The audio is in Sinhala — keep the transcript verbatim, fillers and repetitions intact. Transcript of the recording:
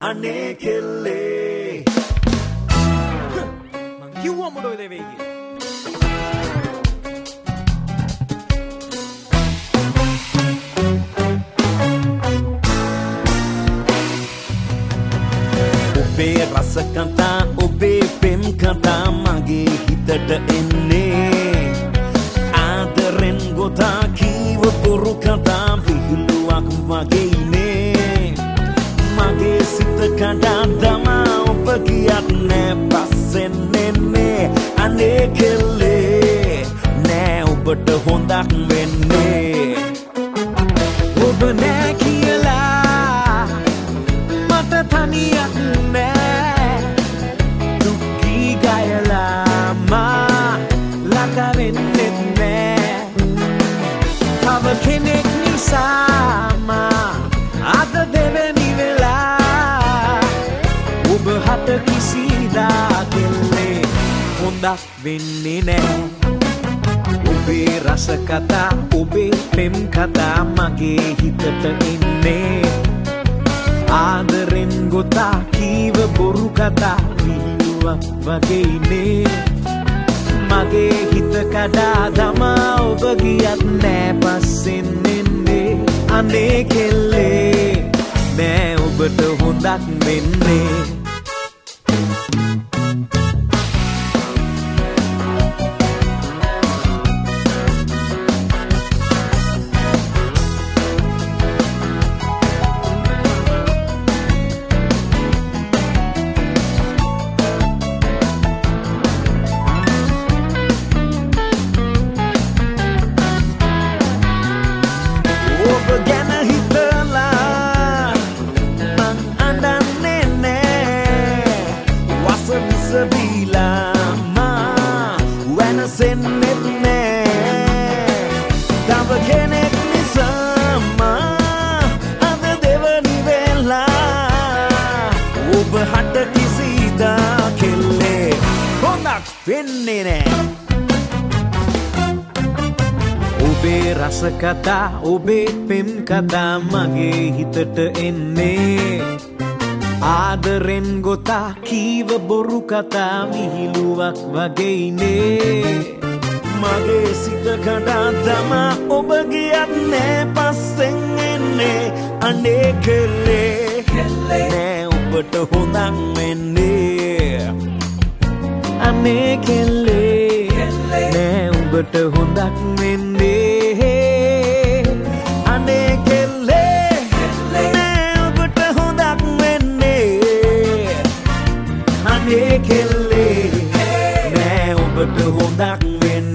අනේ කෙල්ලේ මං කිව්වා මොඩ ඔය දෙවේ කියලා ඔබේ රස කතා ඔබේ පෙම් කතා මගේ හිතට එන්නේ ආදරෙන් ගොතා කීව බොරු කතා විහිළුවක් වගේනේ මගේ සිත කඩා දමා ඔබ ගියත් නෑ පස්සෙන් එන්නේ අනේ කෙල්ලේ නෑ ඔබට හොඳක් වෙන්නේ ඔබ නෑ කියලා මට තනියක් නෑ දුක්ඛී ගයලා මා ළඟ වෙන්නෙත් නෑ තව කෙනෙක් නිසා මා අද දෙවෙනි වෙලා ඔබ හට කිසිදා කෙල්ලේ හොඳක් වෙන්නේ නෑ ඔබේ රස කතා ඔබේ පෙම් කතා මගේ හිතට එන්නේ ආදරෙන් ගොතා කීව බොරු කතා විහිළුවක් වගේනේ මගේ හිත කඩා දමා ඔබ ගියත් නෑ පස්සෙන් එන්නේ අනේ කෙල්ලේ නෑ ඔබට හොඳක් වෙන්නේ ගැන හිතලා මං අඬන්නේ නෑ වස විස බීලා මා වෙනසෙන්නෙත් නෑ තව කෙනෙක් නිසා මා අද දෙවනි වෙලා ඔබ හට කිසිදා කෙල්ලේ හොඳක් වෙන්නේ නෑ ඔබේ රස කතා ඔබේ පෙම් කතා මගේ හිතට එන්නේ ආදරෙන් ගොතා කීව බොරු කතා විහිළුවක් වගේනේ මගේ සිත කඩා දමා ඔබ ගියත් නෑ පස්සෙන් එන්නේ අනේ කෙල්ලේ නෑ ඔබට හොඳක් වෙන්නේ අනේ කෙල්ලේ නෑ ඔබට හොඳක් වෙන්නේ අනේ කෙල්ලේ නෑ ඔබට හොඳක් වෙන්නේ අනේ කෙල්ලේ නෑ ඔබට හොඳක් වෙන්නේ